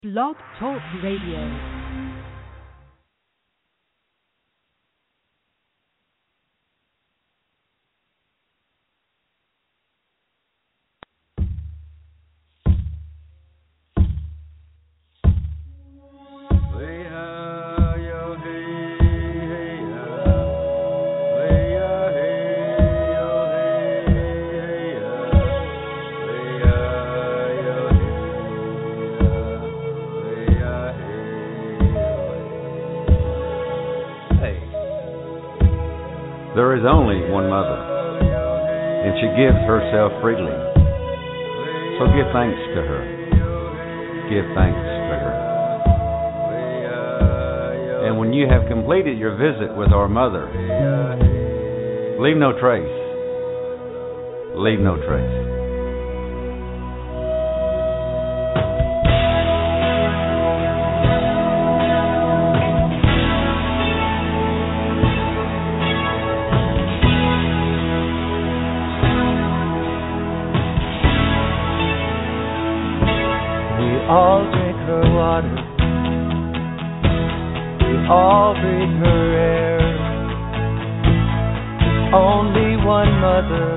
Blog Talk Radio. There is only one mother, and she gives herself freely. So give thanks to her. Give thanks to her. And when you have completed your visit with our mother, leave no trace. Leave no trace. All drink her water, we all breathe her air. There's only one mother,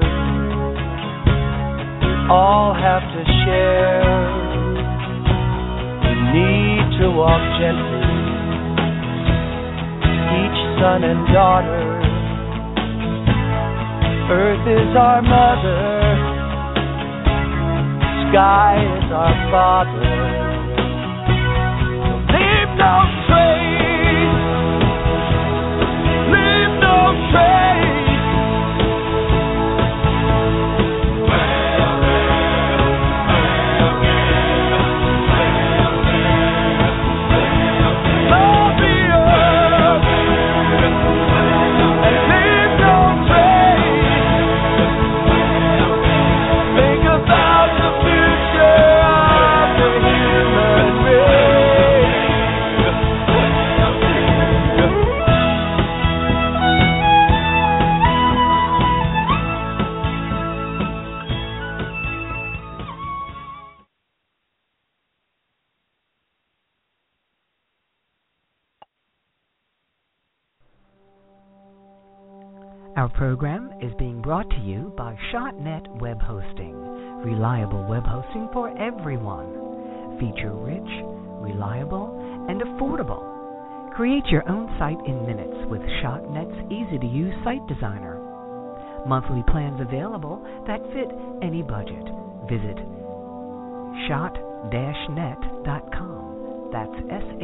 we all have to share. We need to walk gently, each son and daughter. Earth is our mother, sky is our father. Leave no trace. Leave no trace. Love the earth and leave no trace. Think about the future of the human race. Our program is being brought to you by ShotNet Web Hosting, reliable web hosting for everyone. Feature-rich, reliable, and affordable. Create your own site in minutes with ShotNet's easy-to-use site designer. Monthly plans available that fit any budget. Visit shot-net.com. That's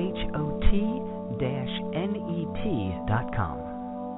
SHOT-NET.com.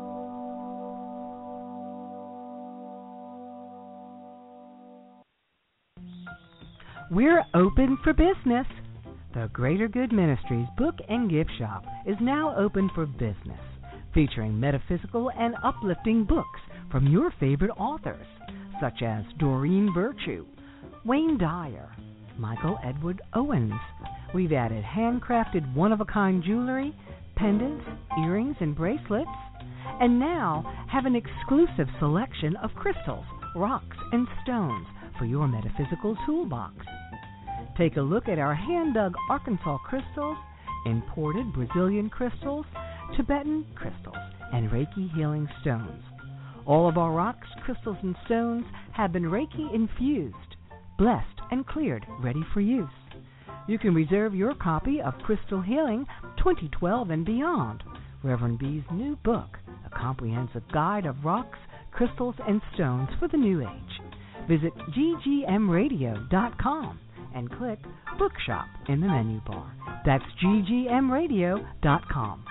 We're open for business. The Greater Good Ministries Book and Gift Shop is now open for business, featuring metaphysical and uplifting books from your favorite authors, such as Doreen Virtue, Wayne Dyer, Michael Edward Owens. We've added handcrafted one-of-a-kind jewelry, pendants, earrings, and bracelets, and now have an exclusive selection of crystals, rocks, and stones for your metaphysical toolbox. Take a look at our hand-dug Arkansas crystals, imported Brazilian crystals, Tibetan crystals, and Reiki healing stones. All of our rocks, crystals, and stones have been Reiki infused, blessed, and cleared, ready for use. You can reserve your copy of Crystal Healing 2012 and Beyond, Reverend B's new book, a comprehensive guide of rocks, crystals, and stones for the new age. Visit ggmradio.com and click Bookshop in the menu bar. That's ggmradio.com.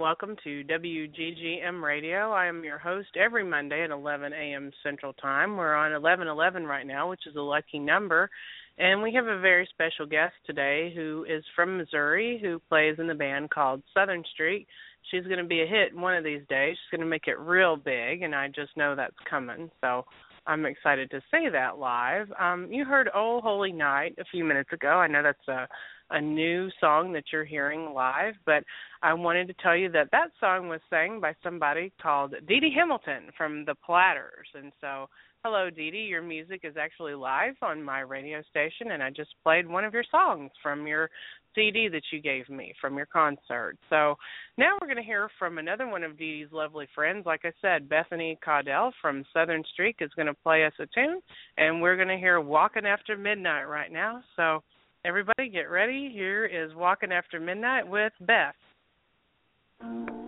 welcome to WGGM Radio. I am your host every Monday at 11 a.m. Central Time. We're on 1111 right now, which is a lucky number, and we have a very special guest today who is from Missouri, who plays in the band called Southern Streak. She's going to be a hit one of these days. She's going to make it real big, and I just know that's coming, so I'm excited to say that live. You heard "Oh Holy Night" a few minutes ago. I know that's a new song that you're hearing live, but I wanted to tell you that that song was sang by somebody called Dee Dee Hamilton from the Platters. And so, hello, Dee Dee. Your music is actually live on my radio station, and I just played one of your songs from your CD that you gave me from your concert. So now we're going to hear from another one of Dee Dee's lovely friends. Like I said, Bethany Caudell from Southern Streak is going to play us a tune, and we're going to hear Walking After Midnight right now. So everybody get ready. Here is Walking After Midnight with Beth. I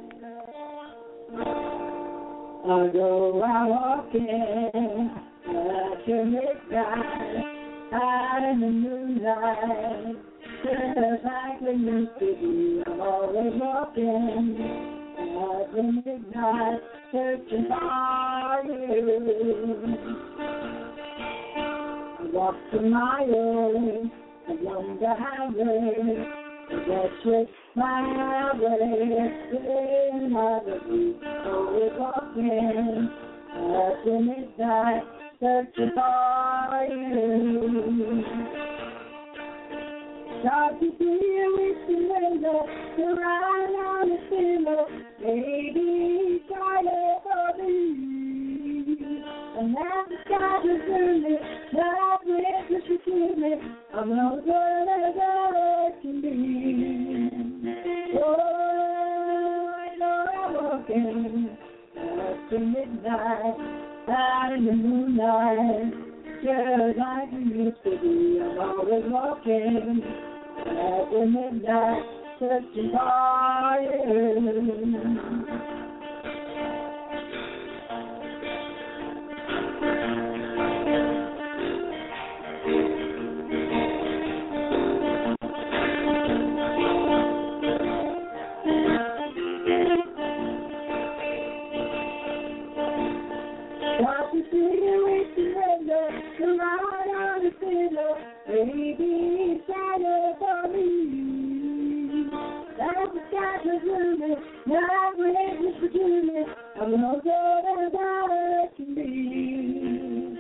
go out walking after midnight, out in the moonlight, just like we used to be. I'm always walking after midnight, searching for you. I walk for miles along the highway, that's with my way, in my way, always walking after midnight, searching for you. Start to feel with the window, to ride on the pillow, maybe try to for me. And now the sky is burning, that witness you to me, I'm no good as I can be. Oh, I know I'm walking after midnight, out in the moonlight, just like we used to be. I'm always walking after midnight, searching for you. Baby, shadow for me. That's the sky for me. Not witness for me. I'm no good as I can be.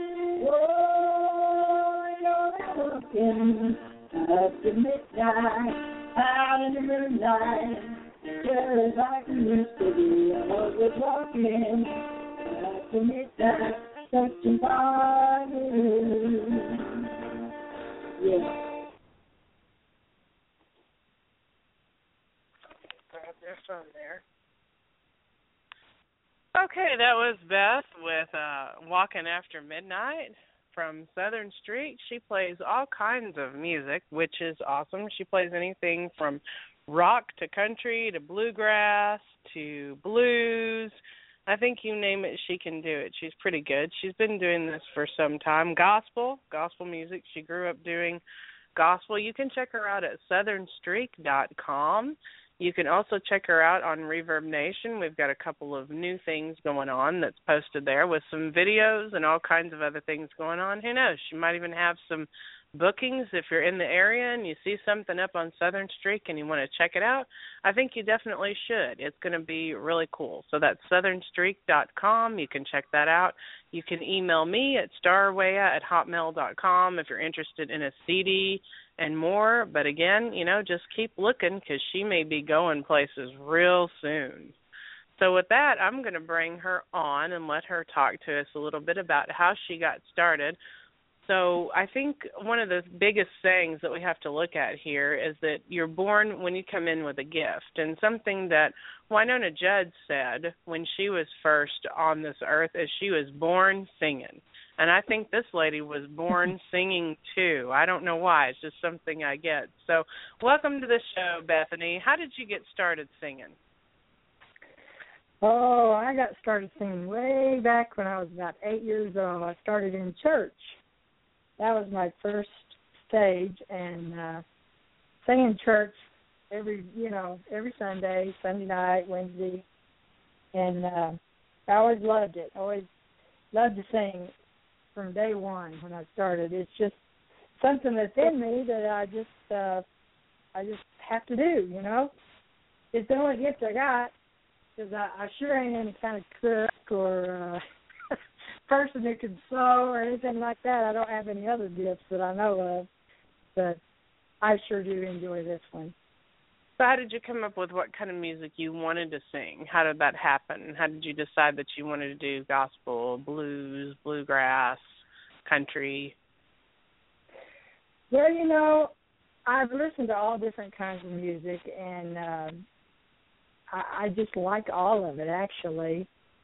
Oh, I know I'm walking after midnight, out in the moonlight, just like we used to be. I'm always walking after midnight, searching for you. Yeah. Grab their phone there. Okay, that was Beth with Walking After Midnight from Southern Streak. She plays all kinds of music, which is awesome. She plays anything from rock to country to bluegrass to blues. I think you name it, she can do it. She's pretty good. She's been doing this for some time. Gospel music. She grew up doing gospel. You can check her out at southernstreak.com. You can also check her out on Reverb Nation. We've got a couple of new things going on that's posted there with some videos and all kinds of other things going on. Who knows? She might even have some bookings if you're in the area and you see something up on Southern Streak and you want to check it out. I think you definitely should. It's going to be really cool. So that's southernstreak.com. You can check that out. You can email me at starwaya@hotmail.com if you're interested in a CD and more. But again, just keep looking because she may be going places real soon. So with that, I'm going to bring her on and let her talk to us a little bit about how she got started. So I think one of the biggest things that we have to look at here is that you're born when you come in with a gift. And something that Wynonna Judd said when she was first on this earth is she was born singing. And I think this lady was born singing too. I don't know why. It's just something I get. So welcome to the show, Bethany. How did you get started singing? Oh, I got started singing way back when I was about 8 years old. I started in church. That was my first stage, and singing church every Sunday, Sunday night, Wednesday, and I always loved it. I always loved to sing from day one when I started. It's just something that's in me that I just have to do. It's the only gift I got, because I sure ain't any kind of cook or person who can sew or anything like that. I don't have any other gifts that I know of, but I sure do enjoy this one. So how did you come up with what kind of music you wanted to sing? How did that happen? How did you decide that you wanted to do gospel, blues, bluegrass, country? Well, I've listened to all different kinds of music, and I just like all of it, actually.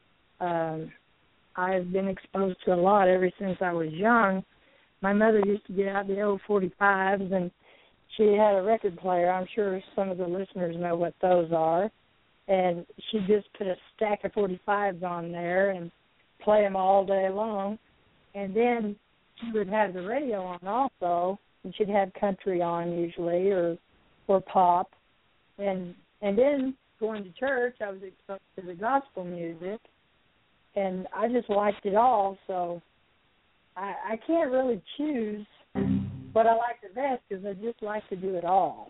I've been exposed to a lot ever since I was young. My mother used to get out the old 45s, and she had a record player. I'm sure some of the listeners know what those are. And she just put a stack of 45s on there and play them all day long. And then she would have the radio on also, and she'd have country on usually or pop. And then going to church, I was exposed to the gospel music, and I just liked it all. So I can't really choose what I like the best, because I just like to do it all.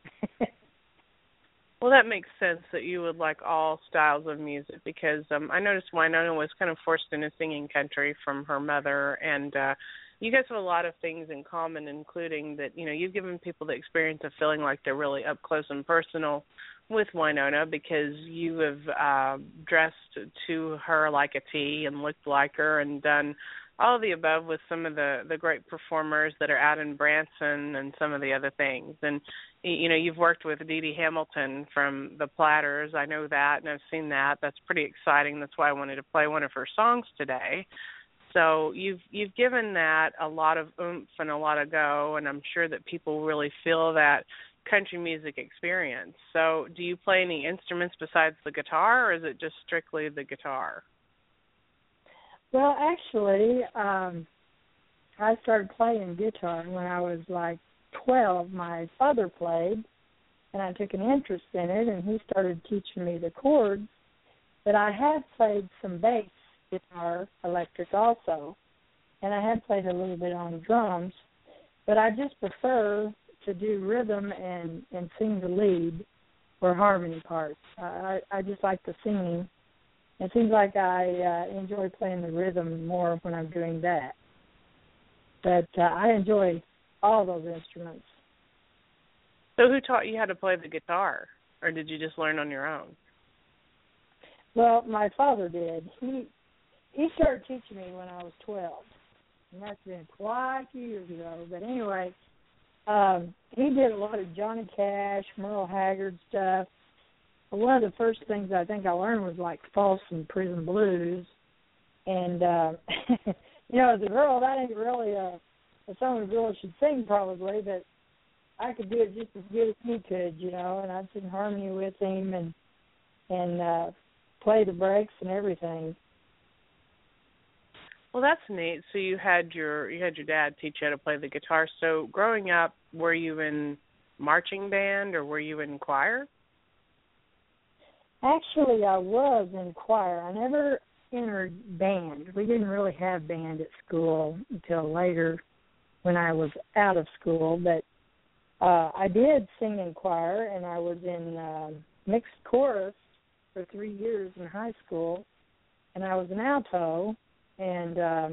Well, that makes sense that you would like all styles of music, because I noticed Wynonna was kind of forced into singing country from her mother, and you guys have a lot of things in common, including that, you've given people the experience of feeling like they're really up close and personal with Wynonna, because you have dressed to her like a T and looked like her and done all of the above with some of the great performers that are out in Branson and some of the other things. And, you've worked with Dee Dee Hamilton from the Platters. I know that, and I've seen that. That's pretty exciting. That's why I wanted to play one of her songs today. So you've given that a lot of oomph and a lot of go, and I'm sure that people really feel that country music experience. So do you play any instruments besides the guitar, or is it just strictly the guitar? Well, actually, I started playing guitar when I was like 12. My father played, and I took an interest in it, and he started teaching me the chords. But I have played some bass guitar, electric also, and I have played a little bit on drums. But I just prefer to do rhythm and sing the lead or harmony parts. I just like the singing. It seems like I enjoy playing the rhythm more when I'm doing that. But I enjoy all those instruments. So who taught you how to play the guitar, or did you just learn on your own? Well, my father did. He started teaching me when I was 12, and that's been quite a few years ago. But anyway, he did a lot of Johnny Cash, Merle Haggard stuff. One of the first things I think I learned was like Folsom Prison Blues. And, as a girl, that ain't really a song a girl should sing probably, but I could do it just as good as he could, and I'd sing harmony with him and play the breaks and everything. Well, that's neat. So you had your dad teach you how to play the guitar. So growing up, were you in marching band or were you in choir? Actually, I was in choir. I never entered band. We didn't really have band at school until later when I was out of school. But I did sing in choir, and I was in mixed chorus for 3 years in high school, and I was an alto, and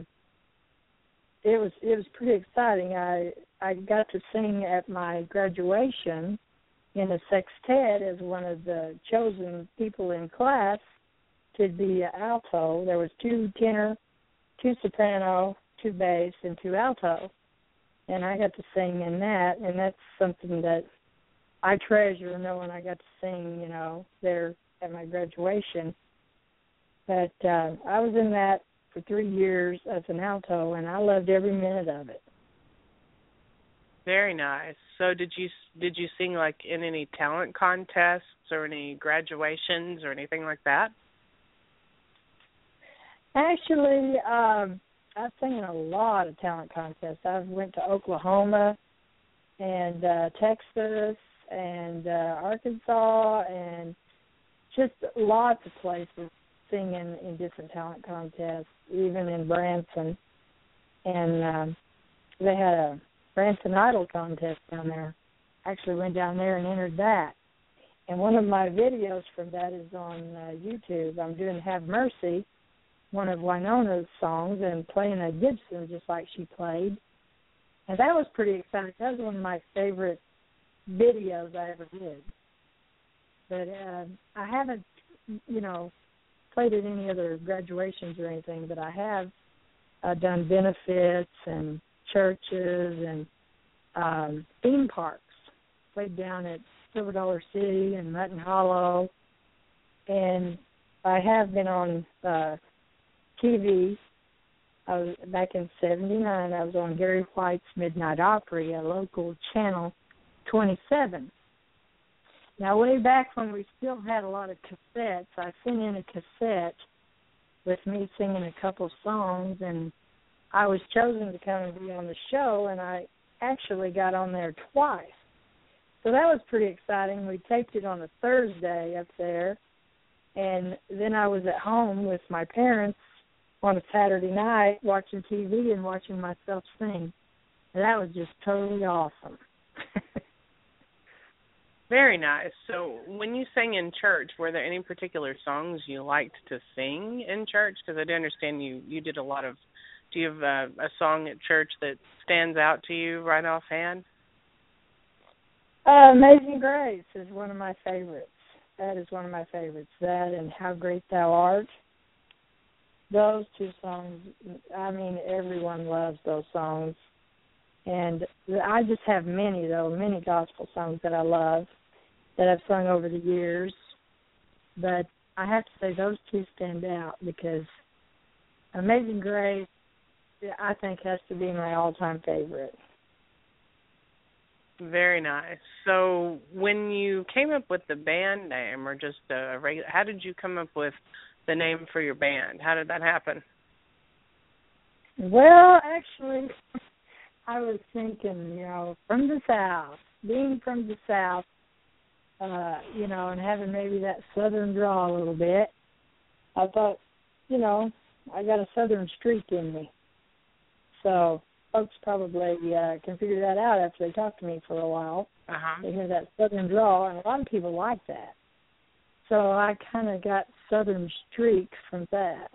it was pretty exciting. I got to sing at my graduation in a sextet as one of the chosen people in class to be an alto. There was 2 tenor, 2 soprano, 2 bass, and 2 alto. And I got to sing in that, and that's something that I treasure, knowing I got to sing, there at my graduation. But I was in that for 3 years as an alto, and I loved every minute of it. Very nice. So did you sing like in any talent contests or any graduations or anything like that? Actually, I've sung in a lot of talent contests. I went to Oklahoma and Texas and Arkansas, and just lots of places singing in different talent contests, even in Branson. And they had a Branson Idol contest down there. Actually went down there and entered that. And one of my videos from that is on YouTube. I'm doing Have Mercy, one of Wynona's songs, and playing a Gibson just like she played. And that was pretty exciting. That was one of my favorite videos I ever did. But I haven't, played at any other graduations or anything, but I have done benefits and churches and theme parks. Played down at Silver Dollar City and Mutton Hollow. And I have been on TV. I was back in '79. I was on Gary White's Midnight Opry, a local channel 27. Now, way back when we still had a lot of cassettes, I sent in a cassette with me singing a couple songs, and I was chosen to come and be on the show, and I actually got on there twice. So that was pretty exciting. We taped it on a Thursday up there, and then I was at home with my parents on a Saturday night watching TV and watching myself sing. And that was just totally awesome. Very nice. So when you sang in church, were there any particular songs you liked to sing in church? Because I do understand you did a lot of, do you have a song at church that stands out to you right offhand? Amazing Grace is one of my favorites. That is one of my favorites. That and How Great Thou Art. Those two songs, I mean, everyone loves those songs. And I just have many gospel songs that I love that I've sung over the years. But I have to say those two stand out because Amazing Grace, I think, has to be my all-time favorite. Very nice. So when you came up with the band name, or just a regular, how did you come up with the name for your band? How did that happen? Well, actually, I was thinking, from the South, being from the South, and having maybe that Southern draw a little bit, I thought, I got a Southern streak in me. So folks probably can figure that out after they talk to me for a while. Uh-huh. They hear that Southern draw, and a lot of people like that. So I kind of got Southern streak from that.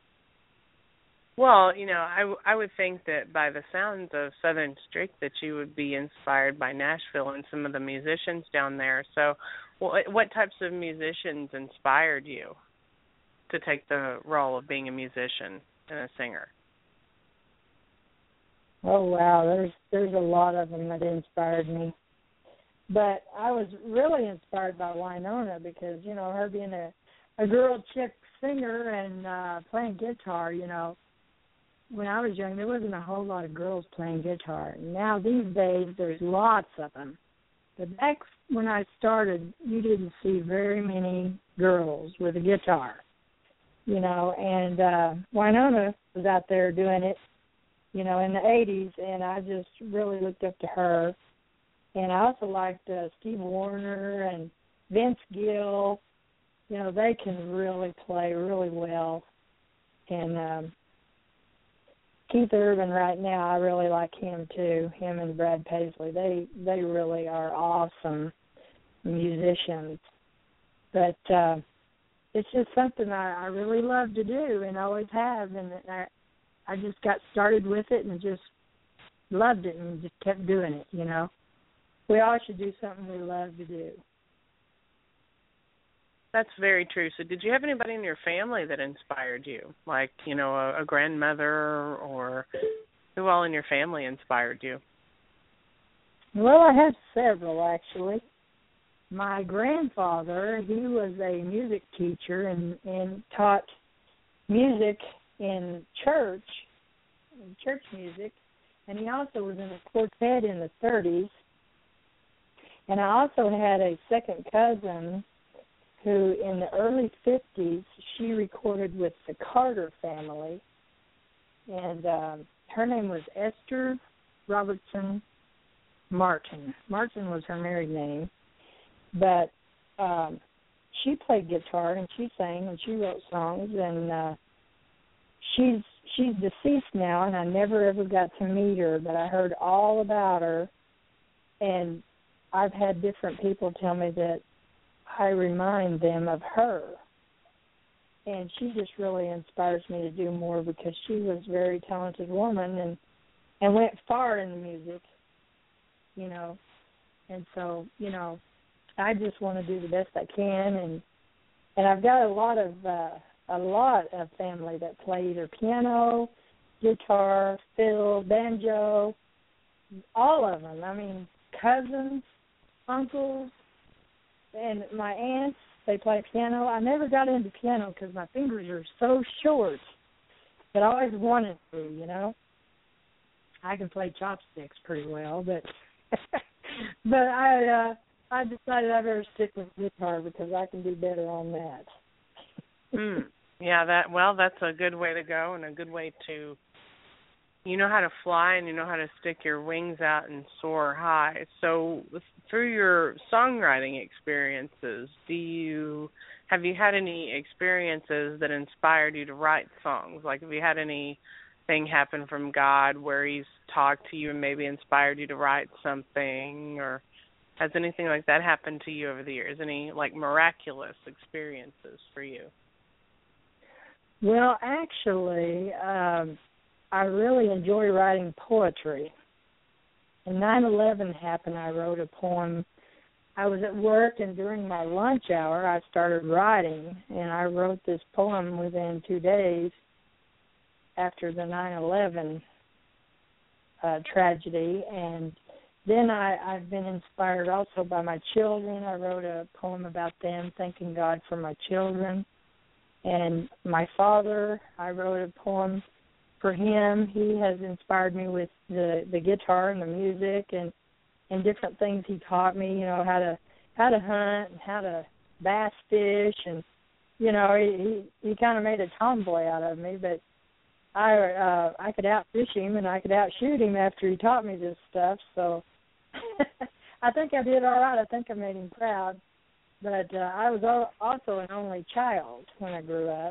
Well, I would think that by the sounds of Southern Streak that you would be inspired by Nashville and some of the musicians down there. So what types of musicians inspired you to take the role of being a musician and a singer? Oh, wow, there's a lot of them that inspired me. But I was really inspired by Wynona because, her being a girl chick singer and playing guitar, when I was young, there wasn't a whole lot of girls playing guitar. Now, these days, there's lots of them. But back when I started, you didn't see very many girls with a guitar, and Wynona was out there doing it, in the 80s, and I just really looked up to her. And I also liked Steve Wariner and Vince Gill. They can really play really well. And Keith Urban right now, I really like him too, him and Brad Paisley. They really are awesome musicians. But it's just something I really love to do and always have. And I just got started with it and just loved it and just kept doing it, We all should do something we love to do. That's very true. So did you have anybody in your family that inspired you? Like, a grandmother, or who all in your family inspired you? Well, I have several, actually. My grandfather, he was a music teacher and taught music in church music, and he also was in a quartet in the 30s. And I also had a second cousin who, in the early 50s, she recorded with the Carter family. And her name was Esther Robertson Martin. Martin was her married name. but she played guitar and she sang and she wrote songs, and she's deceased now, and I never ever got to meet her, but I heard all about her, and I've had different people tell me that I remind them of her. And she just really inspires me to do more because she was a very talented woman and went far in the music, you know. And so, you know, I just want to do the best I can, and I've got a lot of family that play either piano, guitar, fiddle, banjo, all of them. I mean, cousins, uncles, and my aunts, they play piano. I never got into piano because my fingers are so short, but I always wanted to, you know. I can play chopsticks pretty well, but but I decided I better stick with guitar because I can do better on that. Yeah, that's a good way to go and a good way to, you know how to fly and you know how to stick your wings out and soar high. So through your songwriting experiences, have you had any experiences that inspired you to write songs? Like, have you had anything happen from God where he's talked to you and maybe inspired you to write something, or has anything like that happened to you over the years? Any, like, miraculous experiences for you? Well, actually, I really enjoy writing poetry. When 9/11 happened, I wrote a poem. I was at work, and during my lunch hour, I started writing, and I wrote this poem within 2 days after the 9/11 tragedy. And then I've been inspired also by my children. I wrote a poem about them, thanking God for my children. And my father, I wrote a poem for him. He has inspired me with the guitar and the music and different things he taught me, you know, how to hunt and how to bass fish, and you know, he kind of made a tomboy out of me, but I could outfish him and I could outshoot him after he taught me this stuff. So I think I did all right. I think I made him proud. But I was also an only child when I grew up.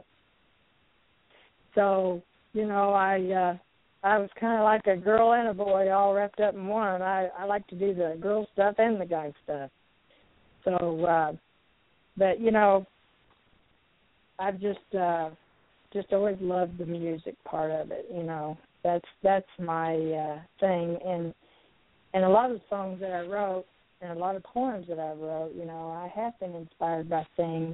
So, you know, I was kind of like a girl and a boy all wrapped up in one. I like to do the girl stuff and the guy stuff. So, but, you know, I've just always loved the music part of it, you know. That's my thing. And a lot of the songs that I wrote, and a lot of poems that I wrote, you know, I have been inspired by things.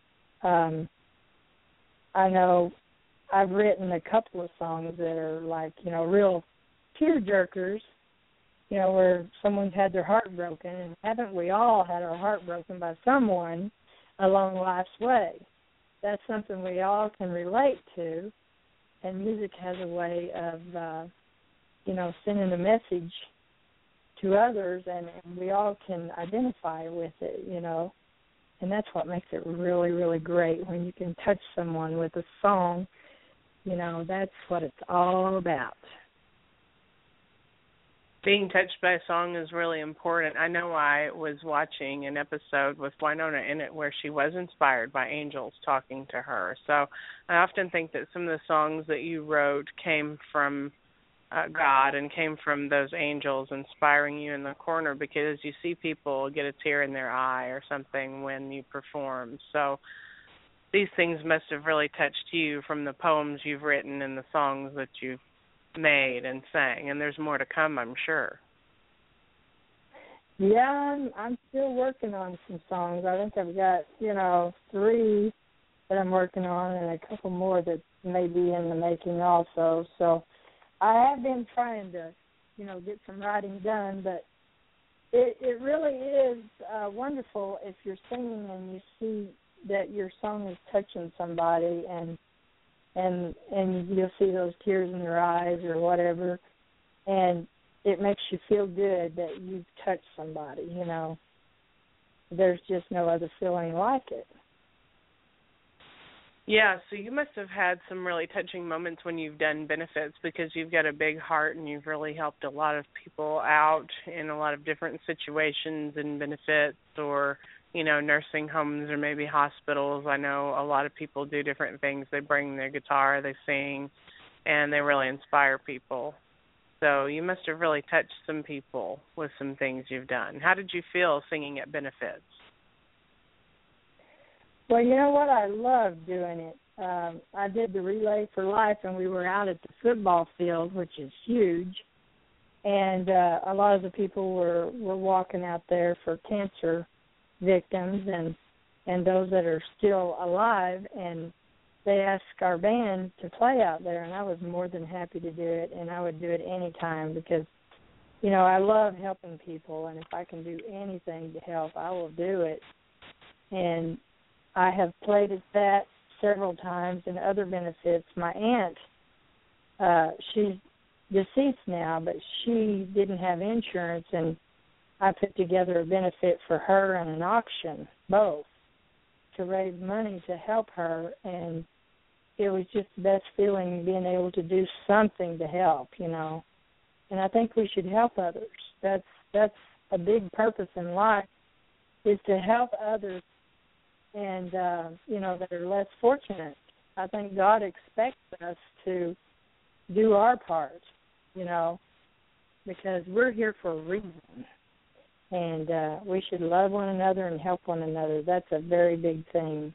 I know I've written a couple of songs that are like, you know, real tear-jerkers, you know, where someone's had their heart broken, and haven't we all had our heart broken by someone along life's way? That's something we all can relate to, and music has a way of, you know, sending a message to others, and we all can identify with it, you know, and that's what makes it really, really great when you can touch someone with a song. You know, that's what it's all about. Being touched by a song is really important. I know I was watching an episode with Winona in it where she was inspired by angels talking to her. So I often think that some of the songs that you wrote came from God and came from those angels inspiring you in the corner, because you see people get a tear in their eye or something when you perform. So these things must have really touched you from the poems you've written and the songs that you've made and sang, and there's more to come, I'm sure. Yeah, I'm still working on some songs. I think I've got, you know, 3 that I'm working on and a couple more that may be in the making also. So I have been trying to, you know, get some writing done, but it really is wonderful if you're singing and you see that your song is touching somebody, and you'll see those tears in their eyes or whatever, and it makes you feel good that you've touched somebody, you know. There's just no other feeling like it. Yeah, so you must have had some really touching moments when you've done benefits, because you've got a big heart and you've really helped a lot of people out in a lot of different situations and benefits or nursing homes or maybe hospitals. I know a lot of people do different things. They bring their guitar, they sing, and they really inspire people. So you must have really touched some people with some things you've done. How did you feel singing at benefits? Well, you know what? I love doing it. I did the Relay for Life, and we were out at the football field, which is huge. And a lot of the people were walking out there for cancer victims and those that are still alive. And they asked our band to play out there, and I was more than happy to do it, and I would do it any time because, I love helping people, and if I can do anything to help, I will do it. And I have played at that several times in other benefits. My aunt, she's deceased now, but she didn't have insurance, and I put together a benefit for her and an auction, both, to raise money to help her, and it was just the best feeling being able to do something to help, And I think we should help others. That's a big purpose in life, is to help others and, that are less fortunate. I think God expects us to do our part, because we're here for a reason. And we should love one another and help one another. That's a very big thing.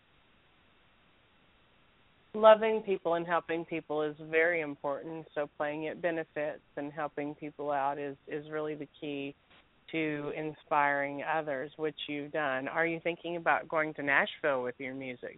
Loving people and helping people is very important. So playing at benefits and helping people out is really the key to inspiring others, which you've done. Are you thinking about going to Nashville with your music?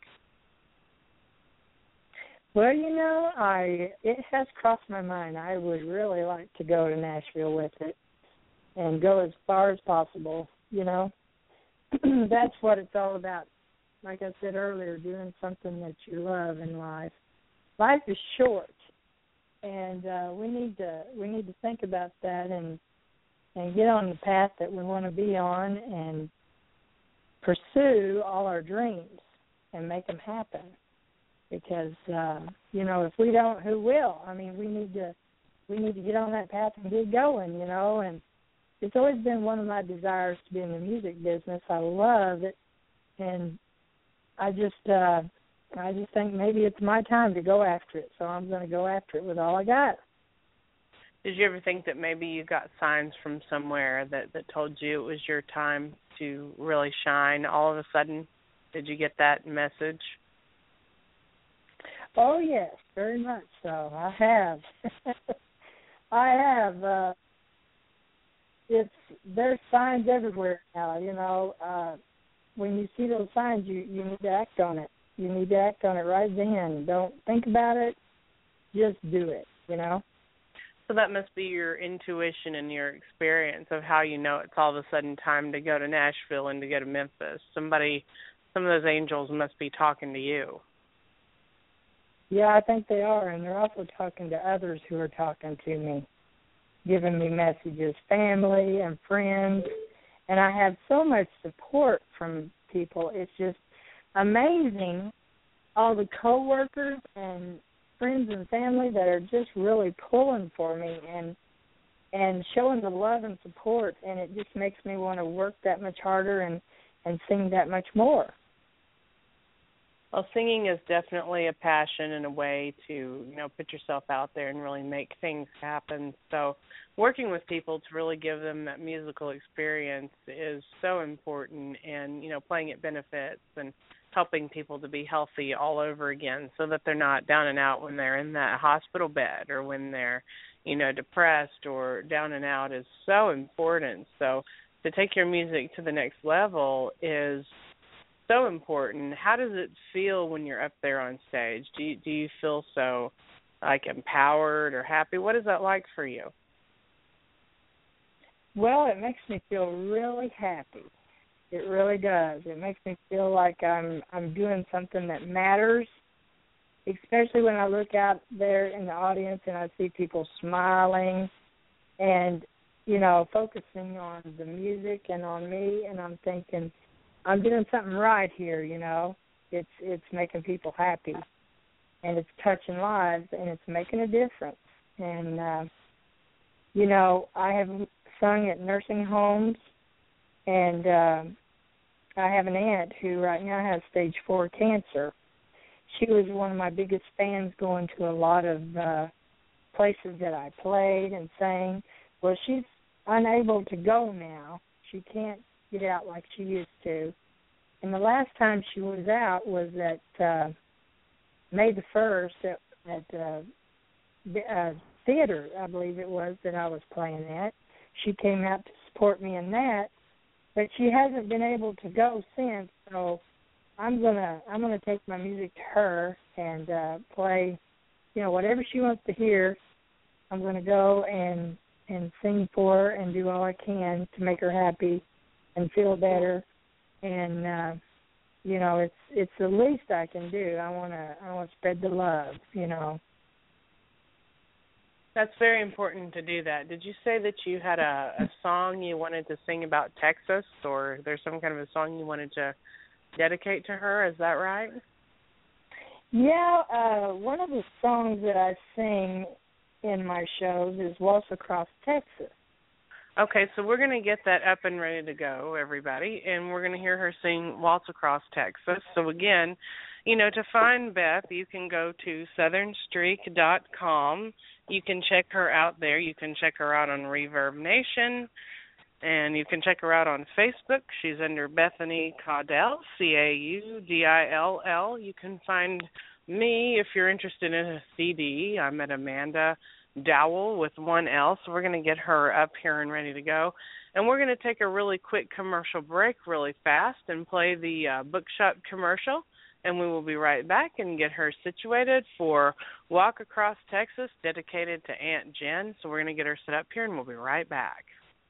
Well, it has crossed my mind. I would really like to go to Nashville with it and go as far as possible, That's what it's all about. Like I said earlier, doing something that you love in life. Life is short, and we need to think about that and get on the path that we want to be on and pursue all our dreams and make them happen. Because if we don't, who will? I mean, we need to get on that path and get going, And it's always been one of my desires to be in the music business. I love it, and I just think maybe it's my time to go after it. So I'm going to go after it with all I got. Did you ever think that maybe you got signs from somewhere that told you it was your time to really shine all of a sudden? Did you get that message? Oh, yes, very much so. I have. There's signs everywhere now, when you see those signs, you need to act on it. You need to act on it right then. Don't think about it. Just do it, So that must be your intuition and your experience of how it's all of a sudden time to go to Nashville and to go to Memphis. Some of those angels must be talking to you. Yeah, I think they are, and they're also talking to others who are talking to me, giving me messages, family and friends, and I have so much support from people. It's just amazing, all the coworkers and friends and family that are just really pulling for me and showing the love and support, and it just makes me want to work that much harder and sing that much more. Well, singing is definitely a passion and a way to, put yourself out there and really make things happen. So working with people to really give them that musical experience is so important, and, playing at benefits and helping people to be healthy all over again so that they're not down and out when they're in that hospital bed or when they're, depressed or down and out is so important. So to take your music to the next level is so important. How does it feel when you're up there on stage? Do you feel so empowered or happy? What is that like for you? Well, it makes me feel really happy. It really does. It makes me feel like I'm doing something that matters, especially when I look out there in the audience and I see people smiling and, focusing on the music and on me, and I'm thinking, I'm doing something right here, It's making people happy, and it's touching lives, and it's making a difference. And, I have sung at nursing homes, and I have an aunt who right now has stage 4 cancer. She was one of my biggest fans, going to a lot of places that I played and sang. Well, she's unable to go now. She can't get out like she used to. And the last time she was out was at May the 1st at theater, I believe it was, that I was playing at. She came out to support me in that, but she hasn't been able to go since. So I'm gonna take my music to her and play, whatever she wants to hear. I'm gonna go and sing for her and do all I can to make her happy and feel better. And it's the least I can do. I wanna spread the love. That's very important to do that. Did you say that you had a song you wanted to sing about Texas, or there's some kind of a song you wanted to dedicate to her? Is that right? Yeah, one of the songs that I sing in my shows is Waltz Across Texas. Okay, so we're going to get that up and ready to go, everybody, and we're going to hear her sing Waltz Across Texas. So again, to find Beth, you can go to southernstreak.com. You can check her out there. You can check her out on Reverb Nation, and you can check her out on Facebook. She's under Bethany Caudill, Caudill. You can find me if you're interested in a CD. I'm at Amanda Dowell with one L, so we're going to get her up here and ready to go. And we're going to take a really quick commercial break really fast and play the bookshop commercial, and we will be right back and get her situated for Walk Across Texas, dedicated to Aunt Jen. So we're going to get her set up here, and we'll be right back.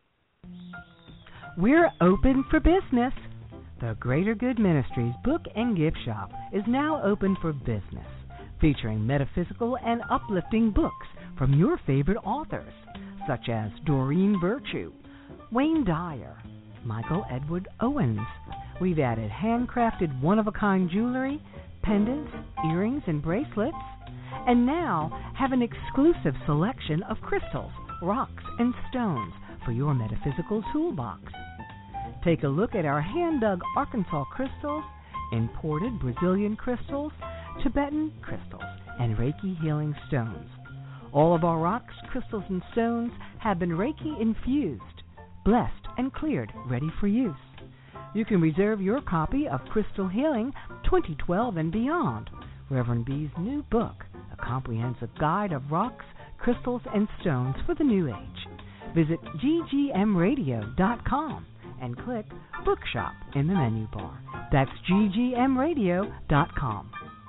We're open for business. The Greater Good Ministries Book and Gift Shop is now open for business, featuring metaphysical and uplifting books from your favorite authors, such as Doreen Virtue, Wayne Dyer, Michael Edward Owens. We've added handcrafted one-of-a-kind jewelry, pendants, earrings, and bracelets, and now have an exclusive selection of crystals, rocks, and stones for your metaphysical toolbox. Take a look at our hand-dug Arkansas crystals, imported Brazilian crystals, Tibetan crystals, and Reiki healing stones. All of our rocks, crystals, and stones have been Reiki infused, blessed, and cleared, ready for use. You can reserve your copy of Crystal Healing 2012 and Beyond, Reverend B's new book, a comprehensive guide of rocks, crystals, and stones for the new age. Visit ggmradio.com and click Bookshop in the menu bar. That's ggmradio.com.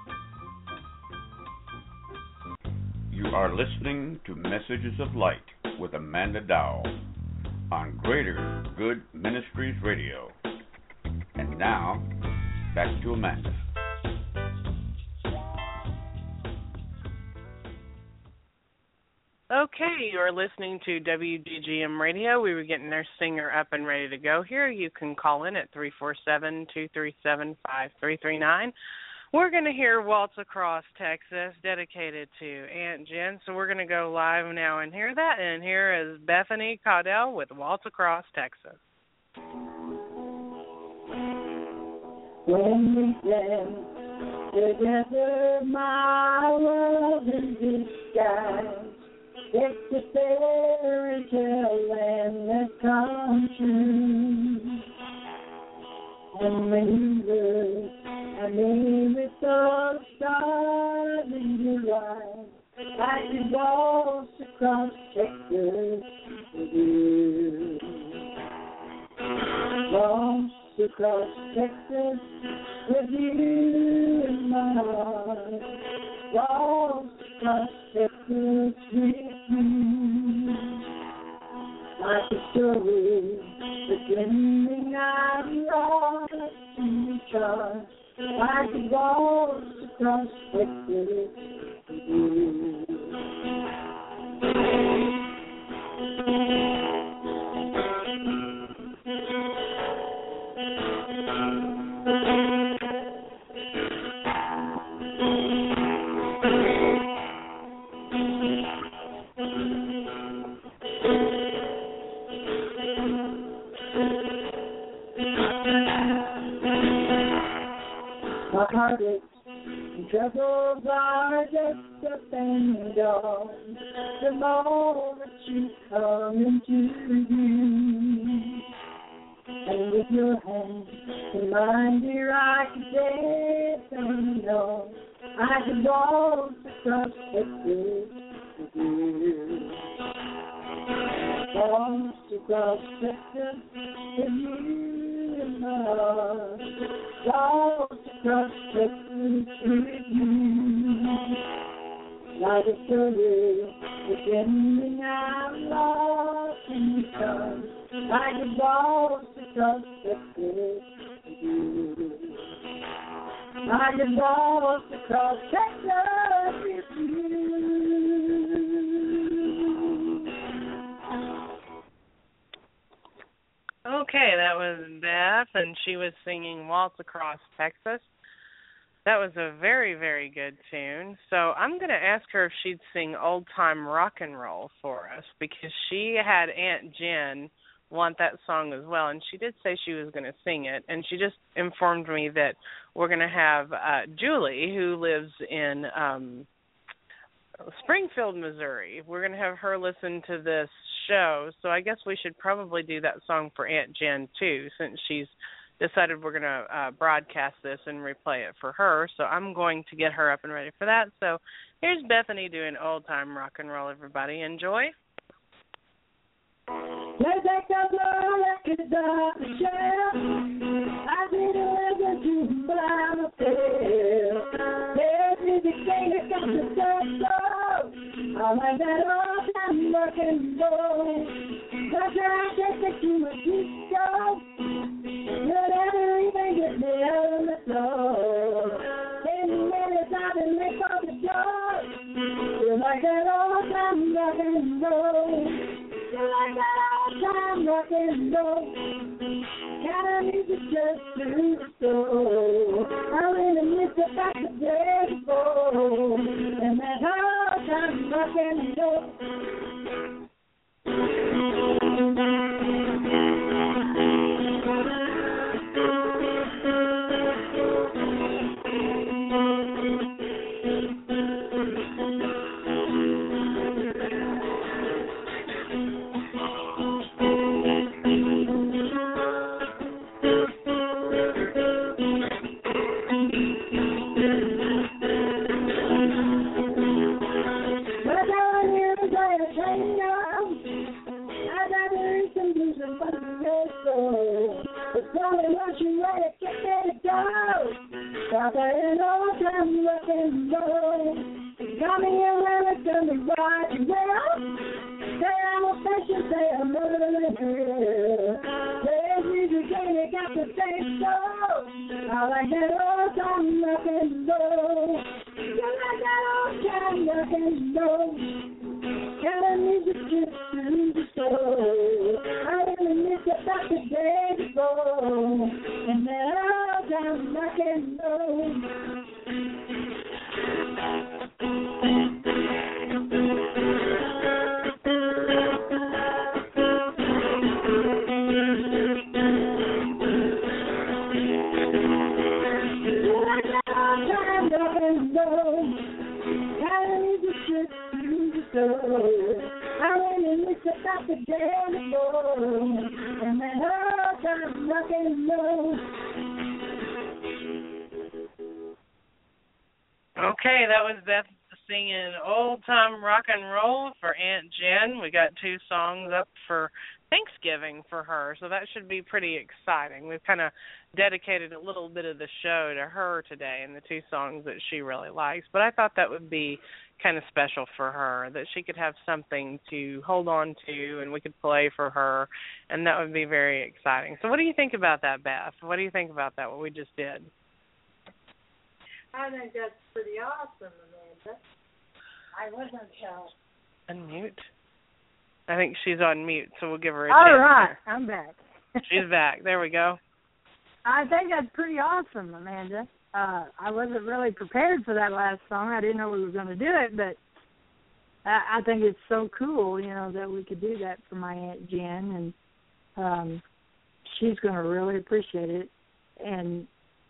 You are listening to Messages of Light with Amanda Dowell on Greater Good Ministries Radio. And now, back to Amanda. Okay, you're listening to WGGM Radio. We were getting our singer up and ready to go here. You can call in at 347-237-5339. We're going to hear Waltz Across Texas, dedicated to Aunt Jen. So we're going to go live now and hear that. And here is Bethany Caudill with Waltz Across Texas. When we stand together, my love in disguise, it's a fairy tale land that comes true. And when you look at me with those stars in your eyes, I can waltz across Texas with you. Waltz across Texas with you in my heart. Waltz across Texas with you. Like a story beginning and lost in the chart. I could waltz across Texas with you. heartaches and troubles are just a thing gone the moment you come into view. And with your hand in mine, dear, I can dance and know I can walk across the bridge with you. Walk across the bridge with you in my heart. Walk across the bridge with you. Like a story within me, I'm lost in the sun. I could walk across the bridge with you. I could walk across Texas with you. Okay, that was Beth, and she was singing Waltz Across Texas. That was a very, very good tune. So I'm going to ask her if she'd sing Old Time Rock and Roll for us, because she had Aunt Jen want that song as well, and she did say she was going to sing it, and she just informed me that we're going to have Julie, who lives in Springfield, Missouri. We're going to have her listen to this show, so I guess we should probably do that song for Aunt Jen, too, since she's decided we're going to broadcast this and replay it for her. So I'm going to get her up and ready for that. So here's Bethany doing Old Time Rock and Roll, everybody. Enjoy. Let's take a look at the shelf. I didn't listen to my myself. There's music thing that got the stuff slow. I like that old time rock and roll. Cause I just think you a disco. You'll never even get me out on the floor. 10 minutes I've been late for the door. You like that old time rock and roll. You like that old time rock and roll. Kind of music just through the soul. I really miss the back the day before. And that old time rock and roll. Okay, that was Beth singing Old Time Rock and Roll for Aunt Jen. We got 2 songs up for Thanksgiving for her, so that should be pretty exciting. We've kind of dedicated a little bit of the show to her today and the 2 songs that she really likes, but I thought that would be kind of special for her, that she could have something to hold on to and we could play for her, and that would be very exciting. So what do you think about that, Beth? What do you think about that, what we just did? I think that's pretty awesome, Amanda. I wasn't Unmute. I think she's on mute, so we'll give her a All chance. right, I'm back. She's back. There we go. I think that's pretty awesome, Amanda. I wasn't really prepared for that last song. I didn't know we were going to do it, but I think it's so cool, you know, that we could do that for my Aunt Jen, and she's going to really appreciate it. And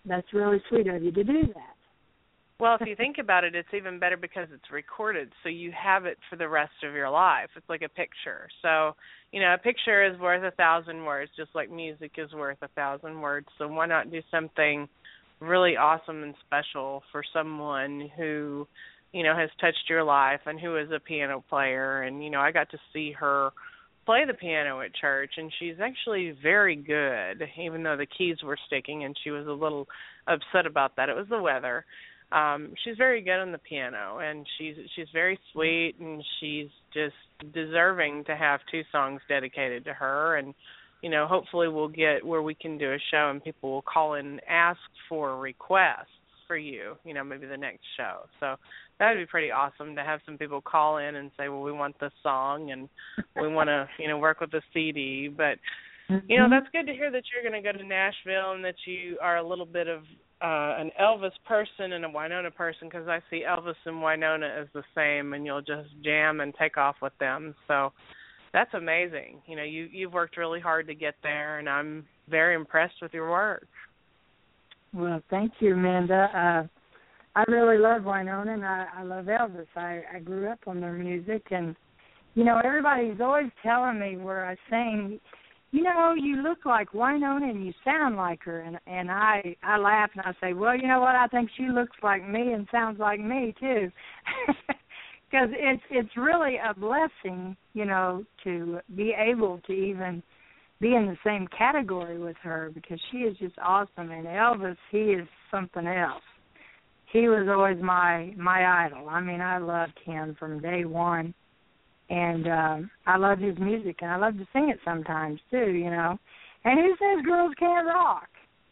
that's really sweet of you to do that. Well, if you think about it, it's even better because it's recorded, so you have it for the rest of your life. It's like a picture. So, a picture is worth 1,000 words, just like music is worth 1,000 words. So why not do something really awesome and special for someone who, has touched your life and who is a piano player. And, I got to see her play the piano at church, and she's actually very good, even though the keys were sticking and she was a little upset about that. It was the weather. She's very good on the piano, and she's very sweet, and she's just deserving to have 2 songs dedicated to her. And, hopefully we'll get where we can do a show and people will call in and ask for requests for you, maybe the next show. So that would be pretty awesome to have some people call in and say, well, we want this song and we want to, work with the CD. But, that's good to hear that you're going to go to Nashville and that you are a little bit of an Elvis person and a Wynonna person, because I see Elvis and Wynonna as the same, and you'll just jam and take off with them. So that's amazing. You've worked really hard to get there, and I'm very impressed with your work. Well, thank you, Amanda. I really love Wynonna, and I love Elvis. I grew up on their music, and, everybody's always telling me where I sing, you look like Wynonna and you sound like her. And I laugh and I say, well, you know what? I think she looks like me and sounds like me, too. Because it's really a blessing, to be able to even be in the same category with her, because she is just awesome. And Elvis, he is something else. He was always my idol. I mean, I loved him from day one. And I love his music, and I love to sing it sometimes, too, And who says girls can't rock?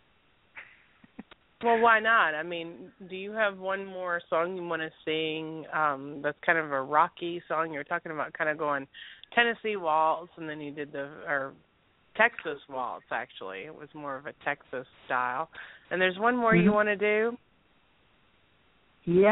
Well, why not? I mean, do you have one more song you want to sing that's kind of a rocky song? You're talking about kind of going Tennessee Waltz, and then you did or Texas Waltz, actually. It was more of a Texas style. And there's one more you want to do? Yeah,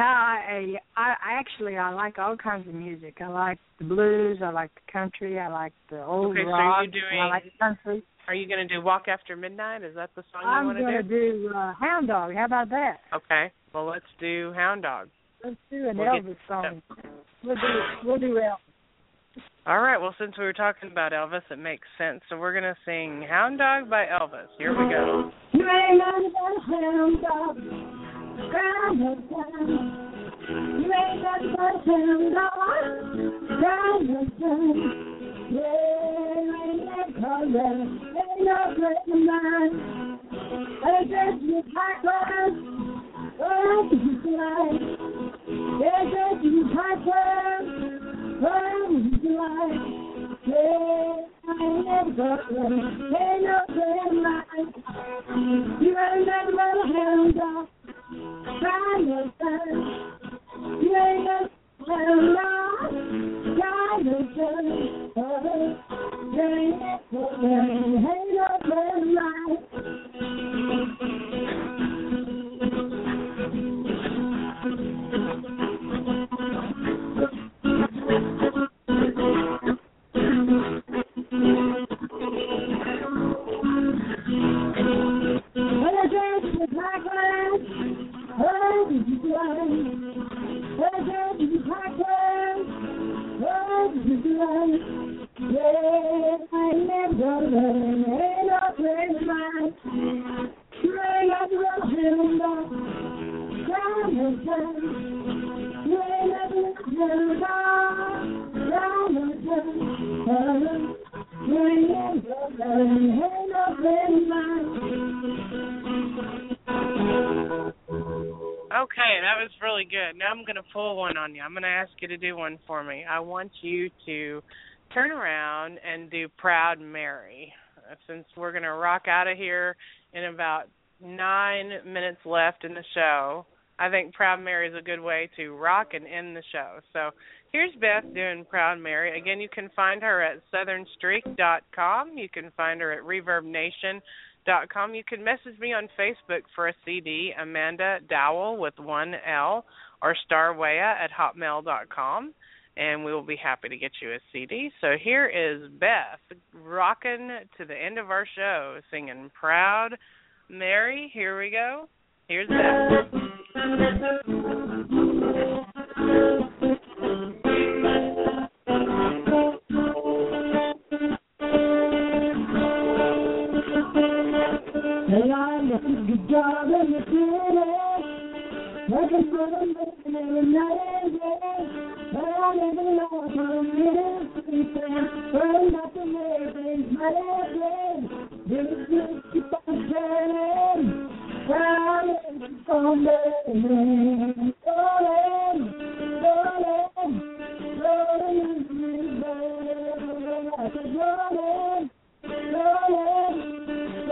I like all kinds of music. I like the blues, I like the country, I like the old rock, I like the country. Are you going to do Walk After Midnight? Is that the song you want to do? I'm going to do Hound Dog. How about that? Okay. Well, let's do Hound Dog. Let's do an Elvis song. We'll do Elvis. All right. Well, since we were talking about Elvis, it makes sense. So we're going to sing Hound Dog by Elvis. Here we go. You ain't nothing but a hound dog. Ground up down. You ain't nothing but a hound dog. Ground up down. Yeah, ain't that color. Ain't no place of mine. I just look high class. Oh, I just like. Yeah, just look high class. Oh, I just like. Yeah, I ain't never color. Ain't no place of mine. You ain't nothing but a hound dog. Trying to find. You ain't nothing. Well, Lord, God is good. Ain't no better life. When I dress with my glass, oh, this is life. When I dress with my glass, oh, this is life. Yeah, I ain't never gonna learn. Ain't no place of mine. You ain't got to run him down. Down and down. You ain't never gonna down. Down and down. You ain't never gonna learn. Ain't no place of mine. Okay, that was really good. Now I'm going to pull one on you. I'm going to ask you to do one for me. I want you to turn around and do Proud Mary. Since we're going to rock out of here in about 9 minutes left in the show, I think Proud Mary is a good way to rock and end the show. So here's Beth doing Proud Mary. Again, you can find her at southernstreak.com. You can find her at ReverbNation.com. You can message me on Facebook for a CD, Amanda Dowell with 1 L, or starwaya@hotmail.com, and we will be happy to get you a CD. So here is Beth rocking to the end of our show, singing Proud Mary, here we go. Here's that. Hey, I left a good job in the city, working for the living every night and day. But I never know if I'm living sleeping, worrying about the way things might have been. This is keep on turning, round and keep on burning, rolling, rolling, rolling in the burn. I said rolling, rolling.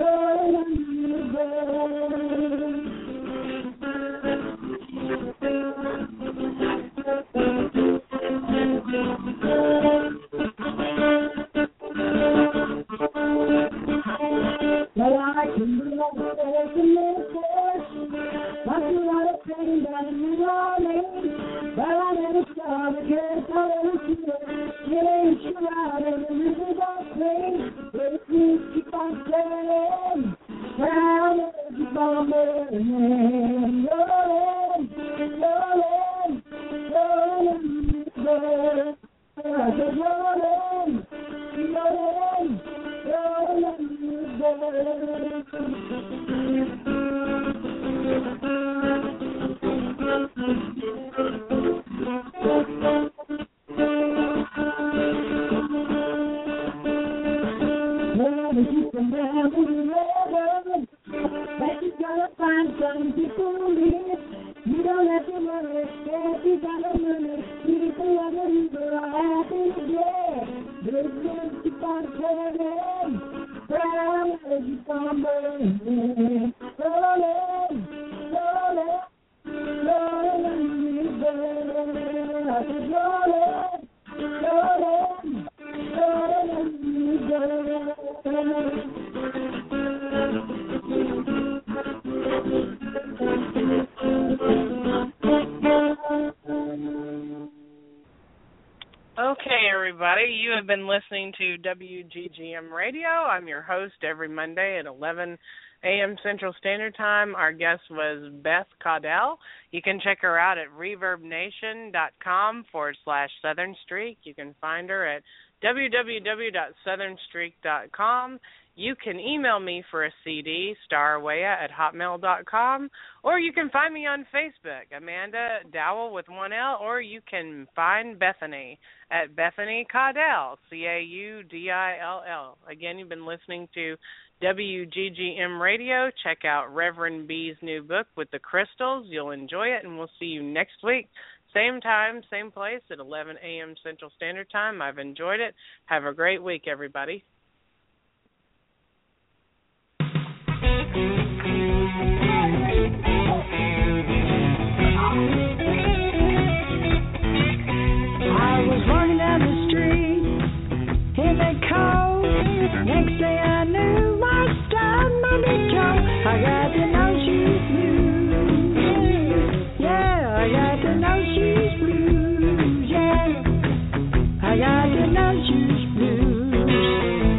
But I can be like a person in a church. Watch a lot of pain down in New Orleans. But I never saw the good color of it. It ain't true out and the rivers are clean. But it means keep on turning. Round and keep on burning. Rolling, rolling, rolling, rolling. I said rolling, rolling, rolling. Some people live. You don't have to worry if you got a minute. People are the people are happy today. Business keep on turning. Brown as you come burning. Rolling, rolling, rolling, rolling. I said rolling, rolling, rolling, rolling. Okay, everybody, you have been listening to WGGM Radio. I'm your host every Monday at 11 a.m. Central Standard Time. Our guest was Beth Caudell. You can check her out at reverbnation.com/Southern Streak. You can find her at www.southernstreak.com. You can email me for a CD, starwaya@hotmail.com, or you can find me on Facebook, Amanda Dowell with one L, or you can find Bethany at Bethany Caudell, Caudill. Again, you've been listening to WGGM Radio. Check out Reverend B's new book, With the Crystals. You'll enjoy it, and we'll see you next week. Same time, same place at 11 a.m. Central Standard Time. I've enjoyed it. Have a great week, everybody. I was walking down the street in the cold. Next thing I knew, I stubbed my big toe. I got to know she's blue. Yeah, I got to know she's blue. Yeah, I got to know she's blue.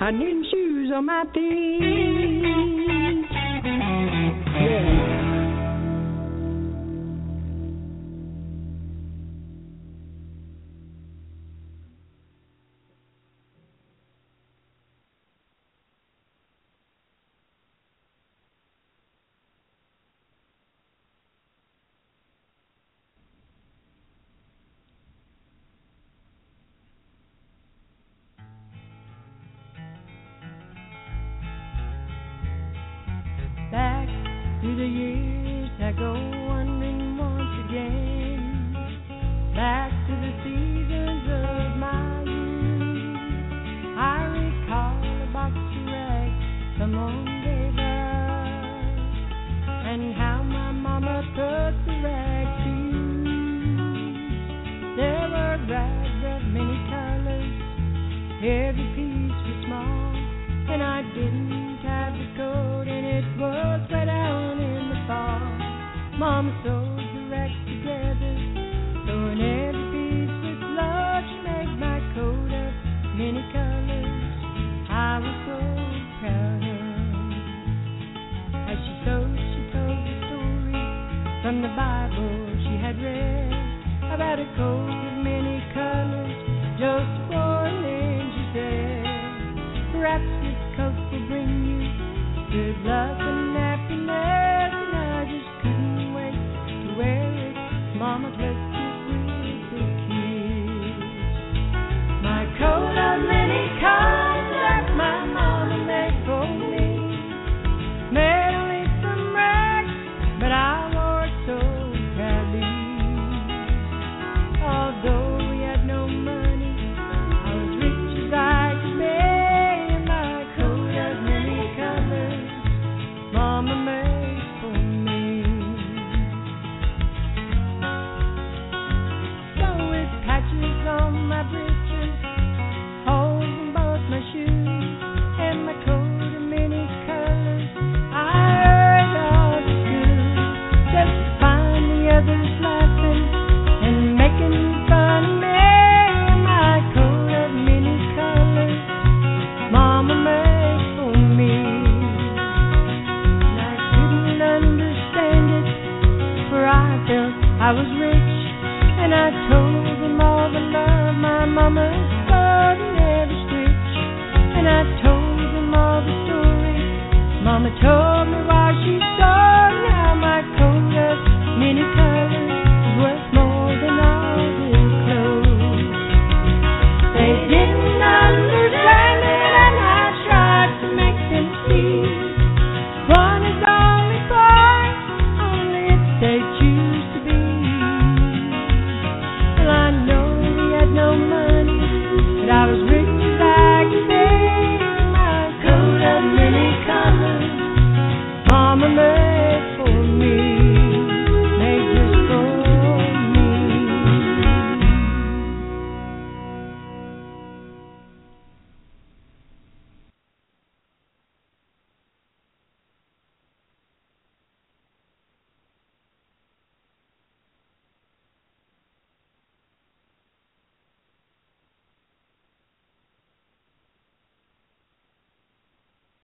my new shoes on my feet. Yeah. Back through the years I go wandering once again, back to the seasons of my youth. I recall a box of rags someone gave us, and how my mama put the rags to use. There were rags of many colors, every piece was small, and I didn't have the coat, and it was way down in the fall. Mama sewed